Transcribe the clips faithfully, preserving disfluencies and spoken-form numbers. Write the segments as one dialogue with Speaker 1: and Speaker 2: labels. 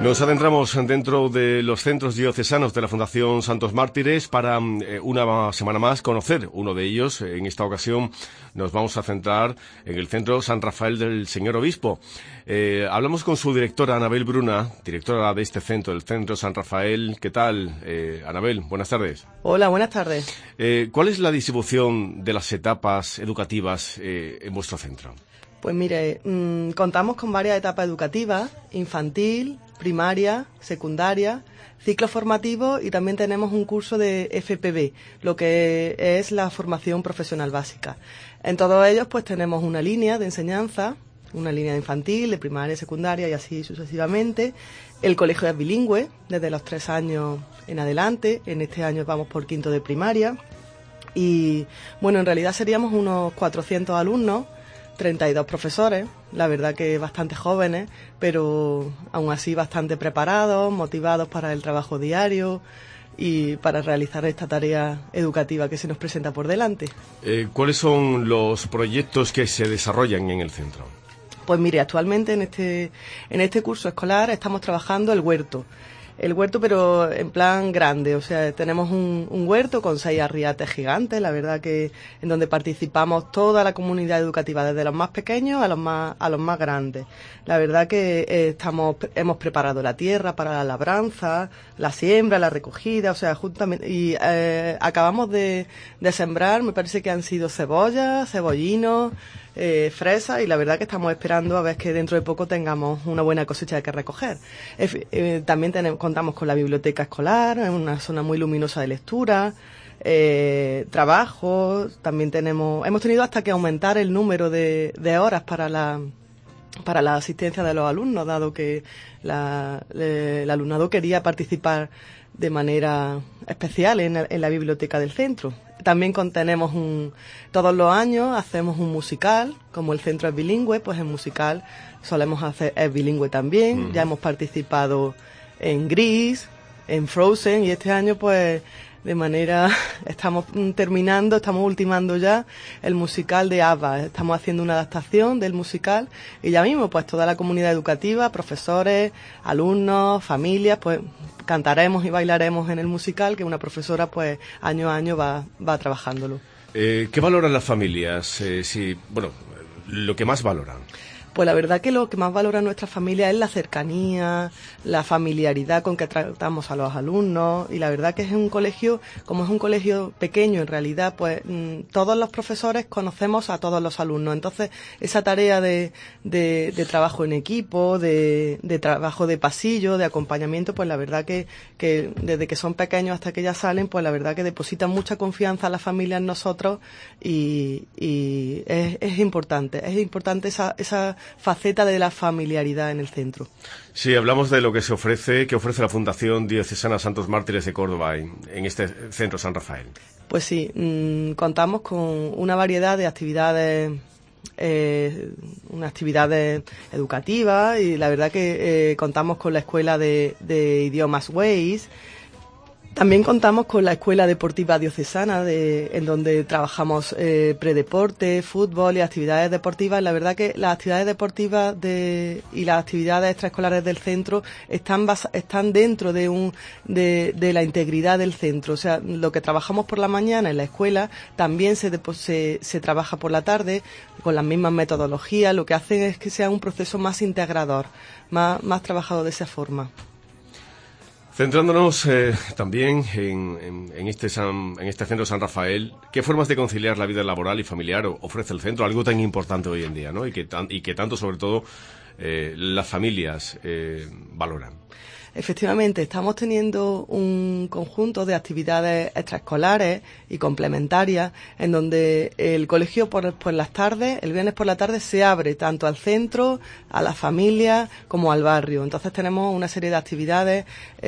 Speaker 1: Nos adentramos dentro de los centros diocesanos de la Fundación Santos Mártires para eh, una semana más conocer uno de ellos. En esta ocasión nos vamos a centrar en el Centro San Rafael del Señor Obispo. Eh, hablamos con su directora, Anabel Bruna, directora de este centro, del Centro San Rafael. ¿Qué tal, eh, Anabel? Buenas tardes.
Speaker 2: Hola, buenas tardes.
Speaker 1: Eh, ¿Cuál es la distribución de las etapas educativas eh, en vuestro centro?
Speaker 2: Pues mire, mmm, contamos con varias etapas educativas: infantil, primaria, secundaria, ciclo formativo, y también tenemos un curso de F P B, lo que es la formación profesional básica. En todos ellos pues tenemos una línea de enseñanza, una línea de infantil, de primaria, secundaria y así sucesivamente. El colegio es bilingüe desde los tres años en adelante. En este año vamos por quinto de primaria. Y bueno, en realidad seríamos unos cuatrocientos alumnos, treinta y dos profesores, la verdad que bastante jóvenes, pero aún así bastante preparados, motivados para el trabajo diario y para realizar esta tarea educativa que se nos presenta por delante.
Speaker 1: Eh, ¿Cuáles son los proyectos que se desarrollan en el centro?
Speaker 2: Pues mire, actualmente en este, en este curso escolar estamos trabajando el huerto. El huerto, pero en plan grande, o sea, tenemos un, un huerto con seis arriates gigantes, la verdad que en donde participamos toda la comunidad educativa, desde los más pequeños a los más a los más grandes. La verdad que eh, estamos hemos preparado la tierra para la labranza, la siembra, la recogida, o sea, juntamente, y eh, acabamos de, de sembrar, me parece que han sido cebollas, cebollinos, Eh, fresas, y la verdad que estamos esperando a ver que dentro de poco tengamos una buena cosecha que recoger. Eh, eh, también tenemos, contamos con la biblioteca escolar, en una zona muy luminosa de lectura, eh, trabajo, también tenemos, hemos tenido hasta que aumentar el número de, de horas para la para la asistencia de los alumnos, dado que la, le, el alumnado quería participar de manera especial en, en la biblioteca del centro. También contenemos un, todos los años hacemos un musical, como el centro es bilingüe, pues el musical solemos hacer, es bilingüe también. Mm. Ya hemos participado en Gris, en Frozen, y este año pues de manera, estamos terminando, estamos ultimando ya el musical de ABBA. Estamos haciendo una adaptación del musical y ya mismo pues toda la comunidad educativa, profesores, alumnos, familias, pues cantaremos y bailaremos en el musical, que una profesora pues año a año va, va trabajándolo.
Speaker 1: Eh, ¿Qué valoran las familias? Eh, si, bueno, lo que más valoran.
Speaker 2: Pues la verdad que lo que más valora nuestra familia es la cercanía, la familiaridad con que tratamos a los alumnos, y la verdad que es un colegio, como es un colegio pequeño en realidad, pues mmm, todos los profesores conocemos a todos los alumnos. Entonces esa tarea de, de, de trabajo en equipo, de, de trabajo de pasillo, de acompañamiento, pues la verdad que, que desde que son pequeños hasta que ya salen, pues la verdad que depositan mucha confianza a la familia en nosotros, y, y es, es importante, es importante esa, esa faceta de la familiaridad en el centro.
Speaker 1: Sí, hablamos de lo que se ofrece, que ofrece la Fundación Diocesana Santos Mártires de Córdoba en, en este centro San Rafael.
Speaker 2: Pues sí, mmm, contamos con una variedad de actividades, eh, unas actividades educativas, y la verdad que eh, contamos con la escuela de, de idiomas Ways. También contamos con la Escuela Deportiva Diocesana, de, en donde trabajamos eh, predeporte, fútbol y actividades deportivas. La verdad que las actividades deportivas de, y las actividades extraescolares del centro están bas, están dentro de un de, de la integridad del centro. O sea, lo que trabajamos por la mañana en la escuela también se, se, se trabaja por la tarde con las mismas metodologías. Lo que hacen es que sea un proceso más integrador, más, más trabajado de esa forma.
Speaker 1: Centrándonos eh, también en, en, en, este San, en este centro San Rafael, ¿qué formas de conciliar la vida laboral y familiar ofrece el centro? Algo tan importante hoy en día, ¿no? Y que, tan, y que tanto, sobre todo, eh, las familias eh, valoran.
Speaker 2: Efectivamente, estamos teniendo un conjunto de actividades extraescolares y complementarias en donde el colegio por, por las tardes, el viernes por la tarde, se abre tanto al centro, a la familia, como al barrio. Entonces tenemos una serie de actividades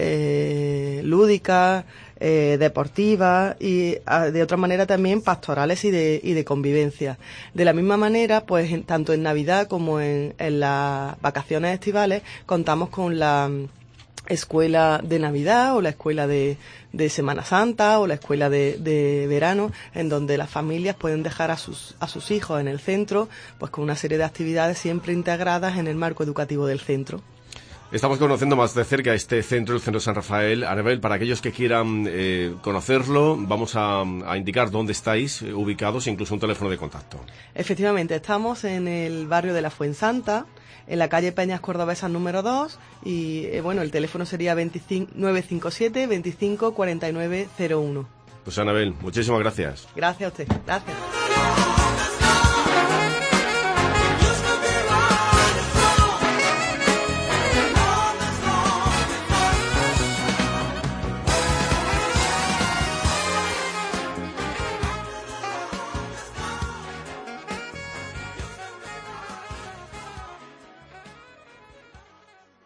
Speaker 2: eh, lúdicas, eh, deportivas y a, de otra manera también pastorales y de, y de convivencia. De la misma manera, pues en, tanto en Navidad como en, en las vacaciones estivales contamos con la escuela de Navidad o la escuela de, de Semana Santa o la escuela de, de verano, en donde las familias pueden dejar a sus, a sus hijos en el centro, pues con una serie de actividades siempre integradas en el marco educativo del centro.
Speaker 1: Estamos conociendo más de cerca este centro, el Centro San Rafael. Anabel, para aquellos que quieran eh, conocerlo, vamos a, a indicar dónde estáis eh, ubicados e incluso un teléfono de contacto.
Speaker 2: Efectivamente, estamos en el barrio de la Fuensanta, en la calle Peñas Cordobesas número dos, y eh, bueno, el teléfono sería veinticinco, nueve cinco siete, veinticinco, cuarenta y nueve cero uno.
Speaker 1: Pues Anabel, muchísimas gracias.
Speaker 2: Gracias a usted. Gracias.